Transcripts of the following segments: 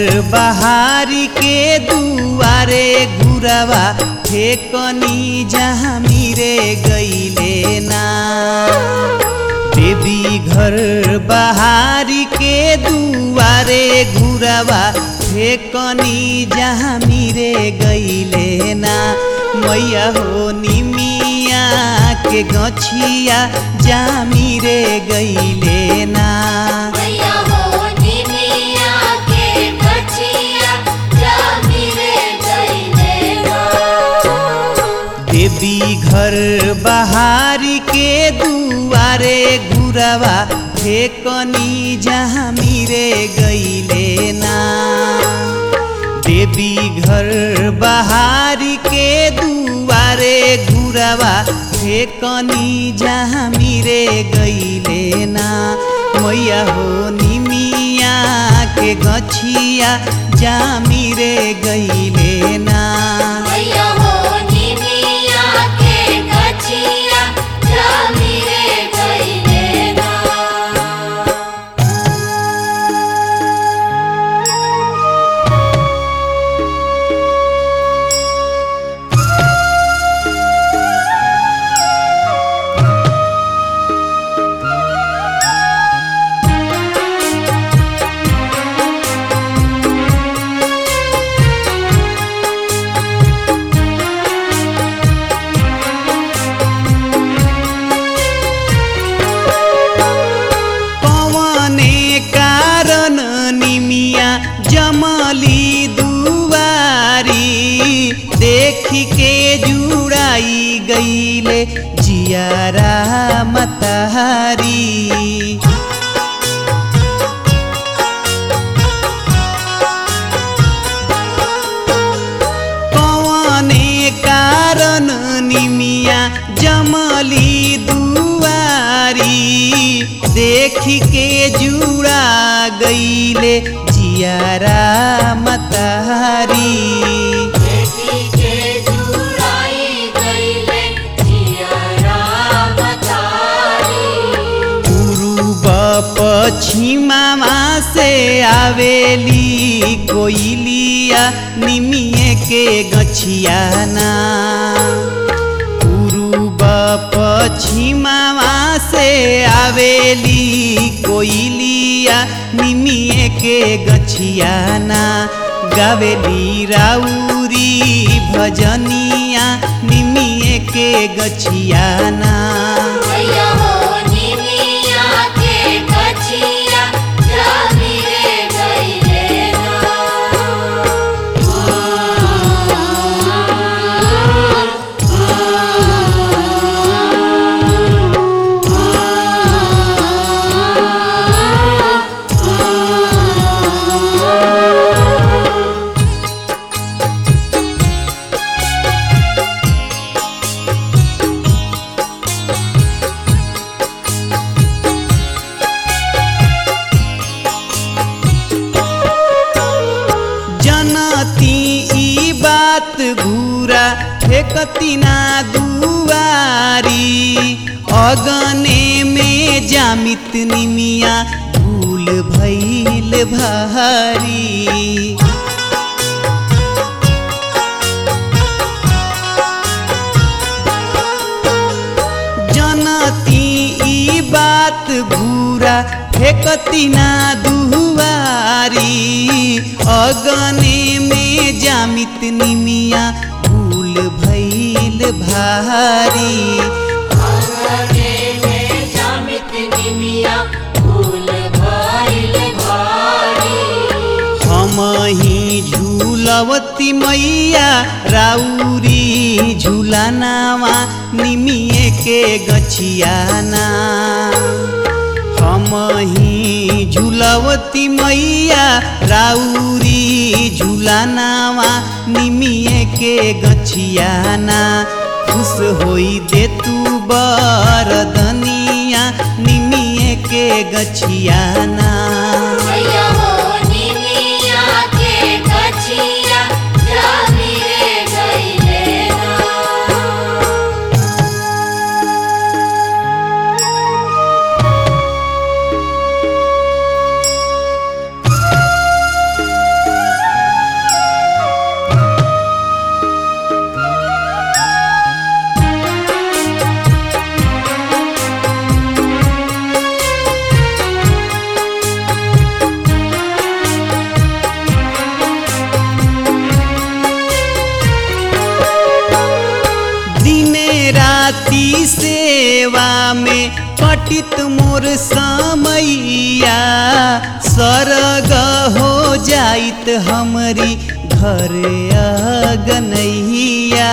बहारी के दुआरे घुरवा फेकनी जहाँ मिरे गईले ना। देवी घर बहारी के दुआरे घुरवा फेकनी जहाँ मिरे गईले ना। मैया हो निमिया के गछिया जा मिरे गईले ना। मैया हो निमिया के गछिया जा मिरे गईले ना। देवी घर बहारी के दुआरे घुरवा फेकनी जहाँ मिरे गईले ना। देवी घर बहारी के दुआरे घुरवा फेकनी जहाँ मिरे गईले ना। मैया हो निमिया के गछिया जा मिरे गईले ना। मैया हो निमिया के गछिया जा मिरे गईले ना। जमली दुआरी देखी के जुड़ाई गईले जियारा मतहारी। कौने कारण निमिया जमली दुआरी देखी के जुड़ा गईले जियारा मतहारी। देखी के जुड़ाई गईले जियारा मतहारी। पूर्व पश्चिमा से आवेली कोइलिया निमिये के गछिया ना। पूर्व पश्चिमा से आवेली कोइलिया निमिये के गछिया ना। गावेली राउरी भजनिया निमिये के गछिया ना। मैया हो निमिया के गछिया जा मिरे गईले ना। घूरा फेकती ना दुआरी अगने में जामित निमिया भूल भइल भारी। जनती ई बात घूरा फेकती ना दुआरी अगने में जामित निमिया भूल भइल भारी। अगने में जामित निमिया भूल भइल भारी। हम ही झूलवती मैया राउरी झूलनावा निमिये के गछिया ना। हम ही झूलवती मैया राउरी झूलनावा निमिये के गछिया ना। खुश होई दे तू बरदनिया निमिये के गछिया ना। मैया हो निमिया के गछिया जा मिरे गईले ना। सेवा में कटित मोर समैया सरग हो जाइत हमरी घर अगनैया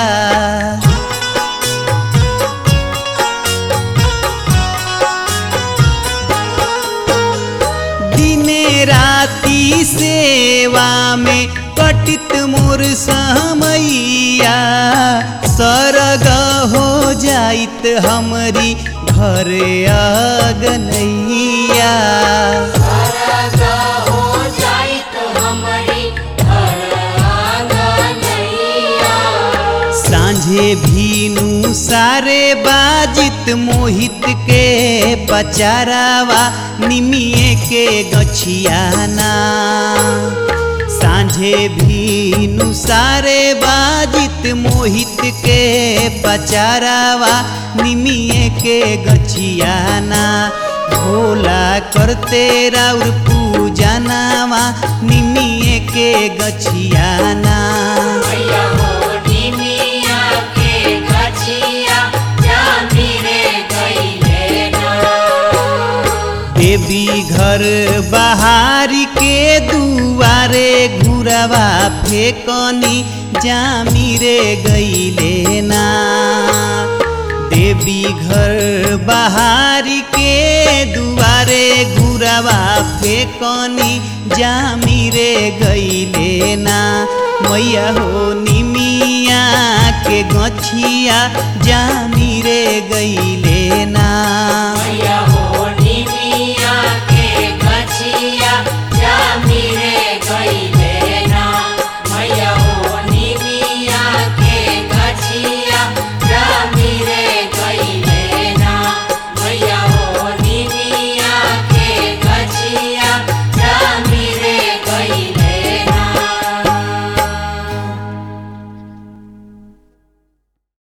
दिने राती सेवा में कटित मोर समैया सरग हो जाइत हमरी घर अगनैया सरग हो जाइत हमरी घर आंगनैया। सांझे भीनु सारे बाजित मोहित के पचारावा निमिये के गछियाना सांझे भीनु सारे बाजित मोहित के पचारावा निमिये के गछियाना भोला करते राउर पूजनावा निमिये के गछियाना मैया हो निमिया के गछिया जामी रे गइले ना। देवी घर बहारी के दुआरे घुरवा फेकनी जामी रे गइले ना देवी घर बहारी के दुआरे घुरवा फेकनी जामी रे गइले ना मैया हो निमिया के गछिया जामी रे गइले ना मैया